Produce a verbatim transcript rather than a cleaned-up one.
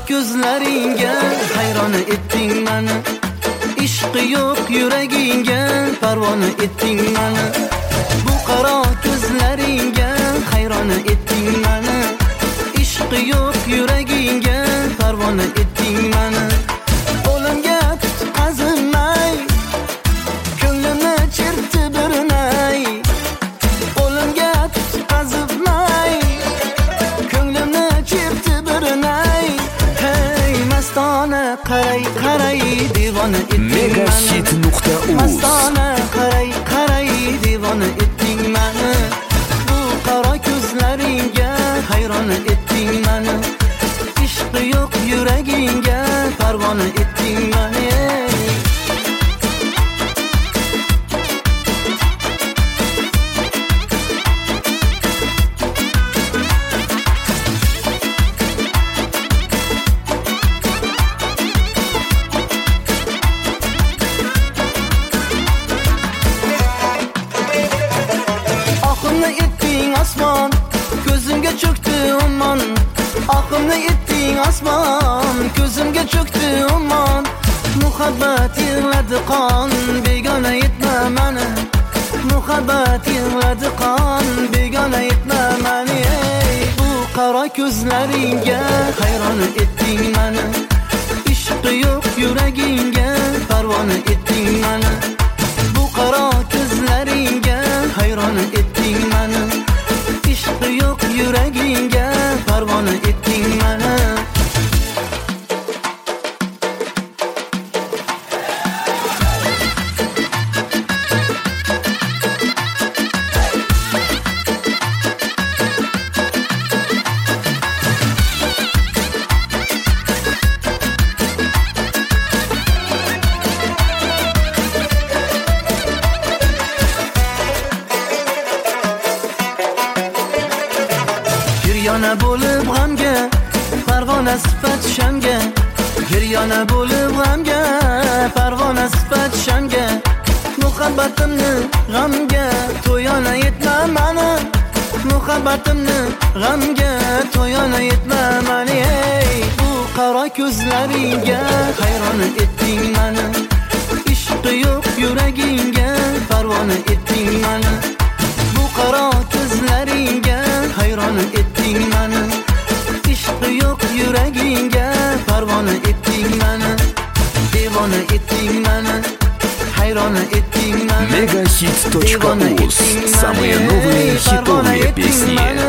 ko'zlaringga hayron etding meni. Ishqi yo'q yuragingga parvona etding meni. Bu qaro ko'zlaringga hayron etding meni. Ishqi yo'q yuragingga parvona etding meni. Qo'limga tutqazmay ko'nglimni chertdi birinay. Qo'limga tutqazmay ko'nglimni chertdi birinay. Hey mastona qaray qaray divona etding meni. megahit nuqta uz Mastona qaray qaray divona etding meni. Bu qaro ko'zlaringga hayron etding meni. Ishqi yo'q yuragingga parvona etding meni. Oqimni etding osmon, ko'zimga cho'kdi ummon. Oqimni etding osmon, ko'zimga cho'kdi ummon. Muhabbat yig'ladi qon, begona etma meni. Muhabbat yig'ladi qon, begona etma meni. Ey, bu qaro ko'zlaringga hayron etding meni. Ishqi yo'q yuragingga parvona etding meni. Bu qaro ko'zlaringga hayron etding meni. Ishqi yo'q yuragingga parvona etding meni. Giryona bo'lib g'amga, parvona sifat shamga. Giryona bo'lib g'amga, parvona sifat shamga. Muhabbatimni g'amga, to'yona etma meni. Muhabbatimni g'amga, to'yona etma meni. Ey, bu qaro ko'zlaringga hayron etding meni. Ishqi yo'q yuragingga parvona etding meni. Bu qaro ko'zlaringga hayron etding meni. Ishqi yo'q yuragingga parvona etding meni. Devona etding meni. Hayron etding meni. megahit точка uz. Самые новые хитовые песни.